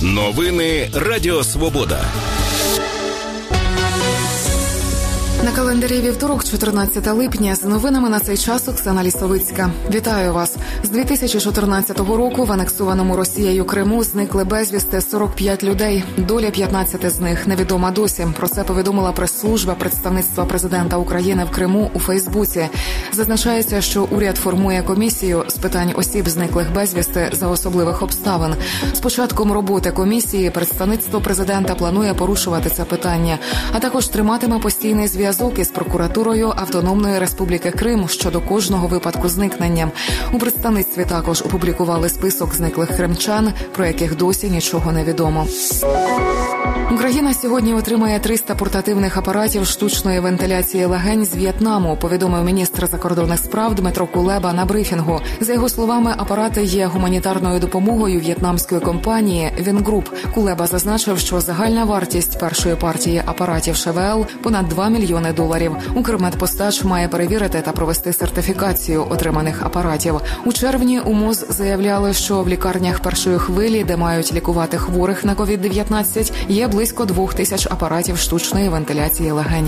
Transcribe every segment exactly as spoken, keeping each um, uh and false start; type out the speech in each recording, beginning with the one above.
Новини Радіо Свобода. На календарі вівторок, чотирнадцяте липня. З новинами на цей час Оксана Лісовицька. Вітаю вас. З дві тисячі чотирнадцятого року в анексованому Росією Криму зникли безвісти сорок п'ять людей. Доля п'ятнадцяти з них невідома досі. Про це повідомила прес-служба представництва президента України в Криму у Фейсбуці. Зазначається, що уряд формує комісію з питань осіб, зниклих безвісти за особливих обставин. З початком роботи комісії представництво президента планує порушувати це питання, а також триматиме постійний зв'язок із прокуратурою Автономної Республіки Крим щодо кожного випадку зникнення. У представництві також опублікували список зниклих кримчан, про яких досі нічого не відомо. Україна сьогодні отримає триста портативних апаратів штучної вентиляції легень з В'єтнаму, повідомив міністр закордонних справ Дмитро Кулеба на брифінгу. За його словами, апарати є гуманітарною допомогою в'єтнамської компанії «Вінгруп». Кулеба зазначив, що загальна вартість першої партії апаратів ШВЛ – понад два мільйони доларів. «Укрмедпостач» має перевірити та провести сертифікацію отриманих апаратів. У червні у МОЗ заявляли, що в лікарнях першої хвилі, де мають лікувати хворих на ковід дев'ятнадцять, є близько двох тисяч апаратів штучної вентиляції легень.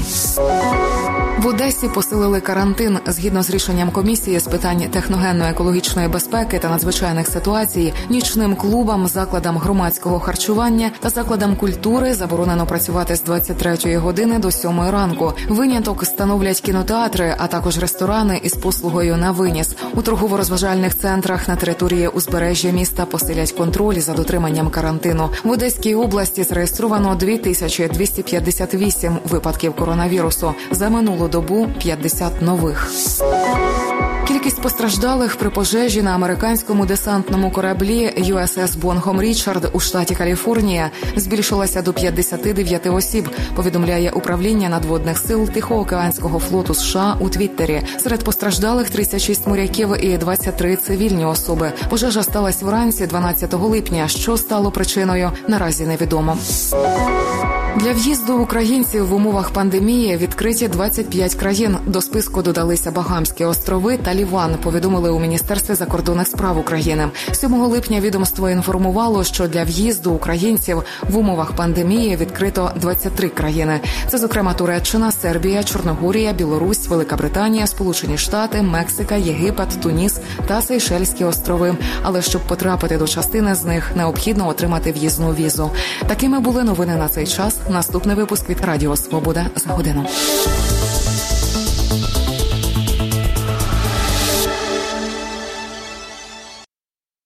В Одесі посилили карантин. Згідно з рішенням комісії з питань техногенно-екологічної безпеки та надзвичайних ситуацій, нічним клубам, закладам громадського харчування та закладам культури заборонено працювати з двадцять третьої години до сьомої ранку. Виняток становлять кінотеатри, а також ресторани із послугою на виніс. У торгово-розважальних центрах на території узбережжя міста посилять контроль за дотриманням карантину. В Одеській області зареєстровано дві тисячі двісті п'ятдесят вісім випадків коронавірусу. За минулу добу п'ятдесят нових. Кількість постраждалих при пожежі на американському десантному кораблі ю ес ес Бонгом Річард у штаті Каліфорнія збільшилася до п'ятдесят дев'ять осіб, повідомляє управління надводних сил Тихоокеанського флоту США у Твіттері. Серед постраждалих тридцять шість моряків і двадцять три цивільні особи. Пожежа сталася вранці дванадцятого липня. Що стало причиною, наразі невідомо. Для в'їзду українців в умовах пандемії відкриті двадцять п'ять країн. До списку додалися Багамські острови та Ліван, повідомили у Міністерстві закордонних справ України. сьомого липня відомство інформувало, що для в'їзду українців в умовах пандемії відкрито двадцять три країни. Це, зокрема, Туреччина, Сербія, Чорногорія, Білорусь, Велика Британія, Сполучені Штати, Мексика, Єгипет, Туніс та Сейшельські острови. Але щоб потрапити до частини з них, необхідно отримати в'їзну візу. Такими були новини на цей час. Наступний випуск від Радіо Свобода за годину.